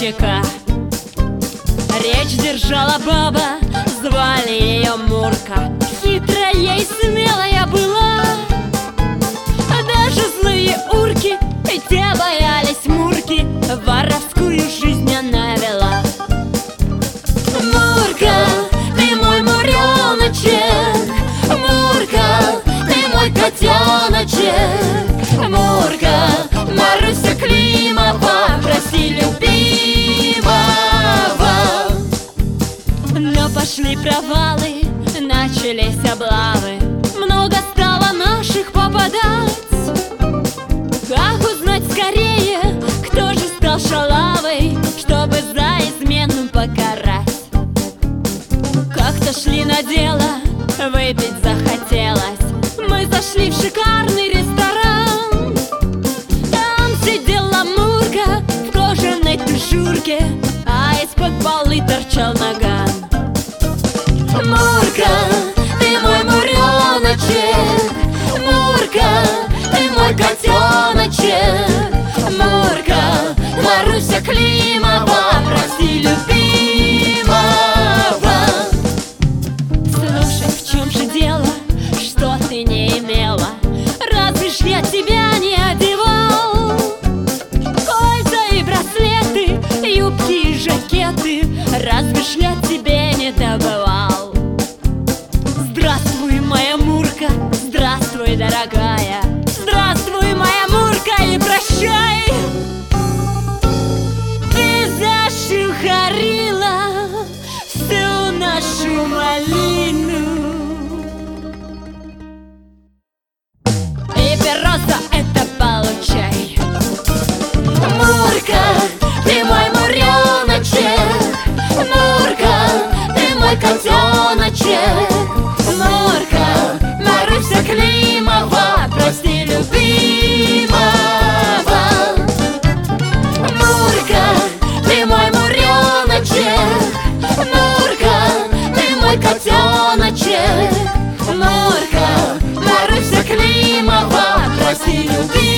века. Речь держала баба, звали ее Мурка. Хитрая и смелая была, даже злые урки, те боялись Мурки. Воровскую жизнь она вела. Мурка, ты мой муреночек, Мурка, ты мой котеночек. Мурка, Маруся Климова, прости любимого. Но пошли провалы, начались облавы, много стало наших попадать. Как узнать скорее, кто же стал шалавой, чтобы за измену покарать? Как-то шли на дело, выпить захотелось. Мы зашли в шикарный ресторан. Там сидела Мурка в кожаной тужурке, а из-под полы торчал наган. Мурка, ты мой муреночек, Мурка, ты мой котеночек. Мурка, Маруся Климова, прости любимого. Слушай, в чем же дело, что ты не имела? Разве ж я тебя не одевал? Кольца и браслеты, юбки и жакеты, разве ж я тебе не добывал? Здравствуй, моя Мурка, здравствуй, дорогая. Здравствуй, моя Мурка, и прощай. Ты зашухарила всю нашу малину. И береза это получай. Мурка, ты мой муреночек, Мурка, ты мой котеночек. Мурка, Маруся Климова, прости любимого. Мурка, ты мой муреночек, Мурка, ты мой котеночек. Мурка, Маруся Климова, прости любимого.